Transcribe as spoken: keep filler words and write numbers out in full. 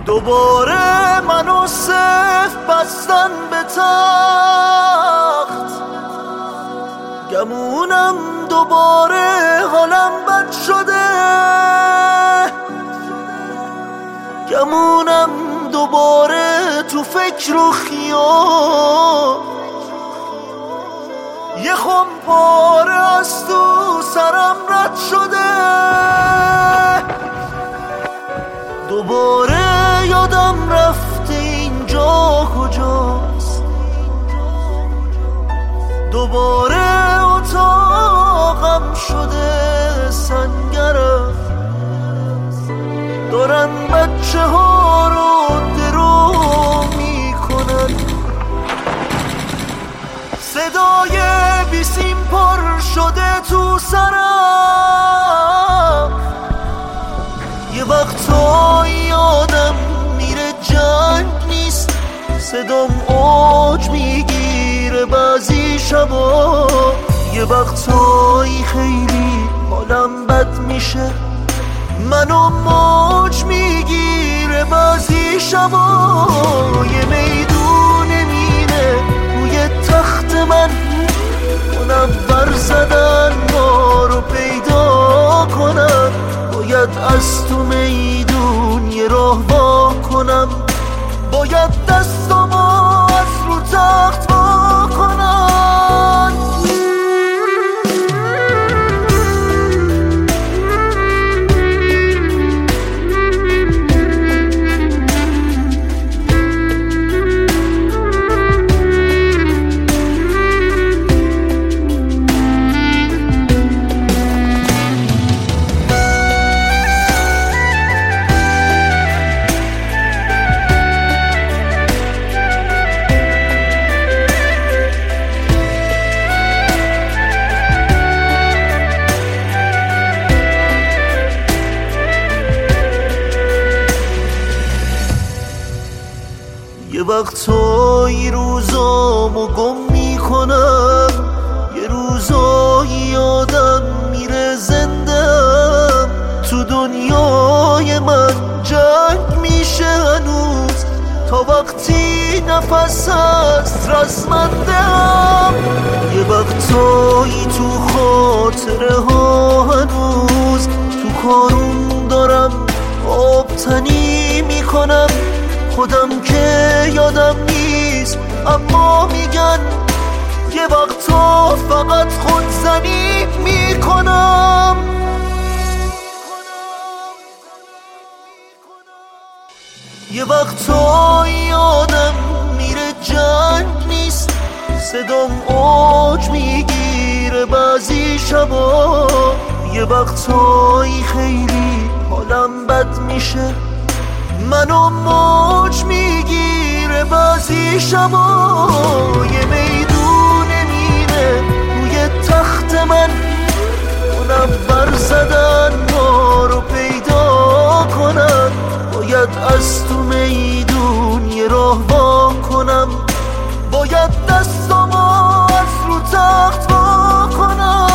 دوباره منو صف بستن به تخت، گمونم دوباره حالم بد شده، گمونم دوباره تو فکر و خیال، یه خم پاره از تو سرم رد شده، دوباره یادم رفته اینجا کجاست، دوباره اتاقم شده سنگرم، دارن بچه ها رو درو میکنن، صدای بیسیم پر شده تو سرم، یه وقتایی آدم میره جنگ نیست، صدام اوج میگیره بعضی شبا، یه وقتایی خیلی حالم بد میشه، منو موج میگیره بعضی شبا، یه میدون مینه روی تخت من، منور زدن ما رو پیدا کنم، باید از تو میدون یه راه وا کنم، باید دستامو از رو تخت وا کنم. یه وقتایی روزامو گم میکنم، یه روزایی آدم میره زندم، تو دنیای من جنگ میشه هنوز، تا وقتی نفس هست رزمندم، یه وقتایی تو خاطره ها هنوز، تو کارون دارم آبتنی میکنم، خودم که یادم نیست اما میگن یه وقتا فقط خودزنی میکنم، یه وقتا یادم میره جنگ نیست، صدام اوج میگیره بعضی شبا، یه وقتایی خیلی حالم بد میشه، منو موج میگیره بعضی شبا، یه میدون مینه روی تخت من، منور زدن ما رو پیدا کنم، باید از تو میدون یه راه وا کنم، باید دستامو از رو تخت وا کنم.